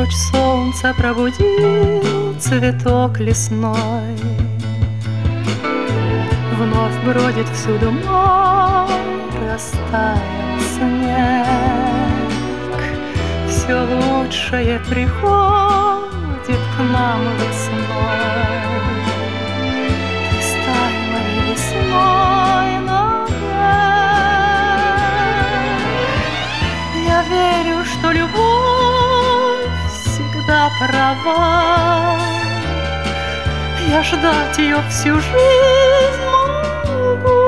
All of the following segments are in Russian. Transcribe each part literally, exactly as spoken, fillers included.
луч солнца пробудил цветок лесной. Вновь бродит всюду мой растаял снег. Все лучшее приходит к нам весной. Ты стань моей весной навек. Я верю, что любовь всегда права. Я ждать ее всю жизнь могу.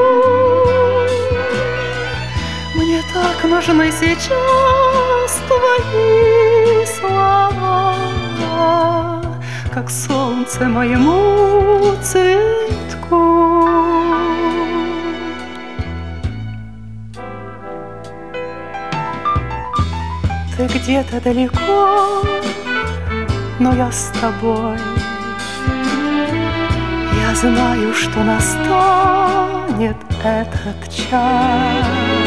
Мне так нужны сейчас твои слова, как солнце моему цветку. Ты где-то далеко, но я с тобой. Я знаю, что настанет этот час.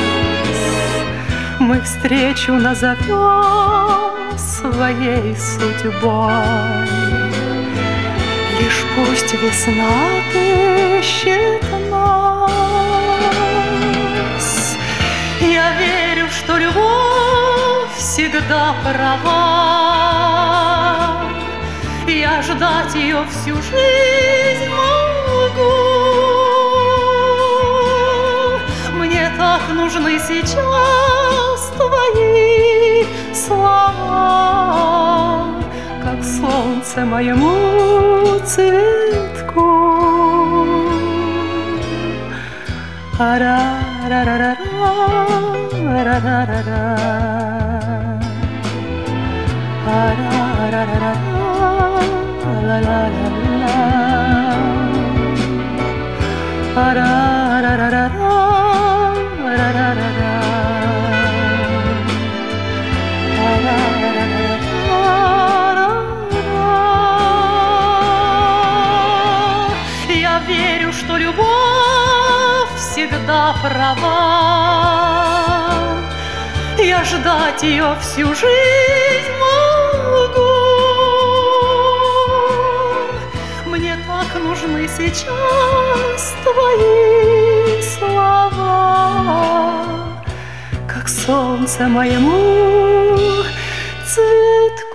Мы встречу назовем своей судьбой. Лишь пусть весна отыщет нас. Я верю, что любовь всегда права. Я ждать ее всю жизнь могу. Мне так нужны сейчас твои слова, как солнце моему цветку. Ара-ра-ра-ра-ра, ара-ра-ра-ра, ара-ра-ра-ра. La la la la, ra ra ra ra ra, ra ra ra ra, ra ra ra ra. Я верю, что любовь всегда права. Я ждать ее всю жизнь могу. Мне так нужны сейчас твои слова, как солнце моему цветку.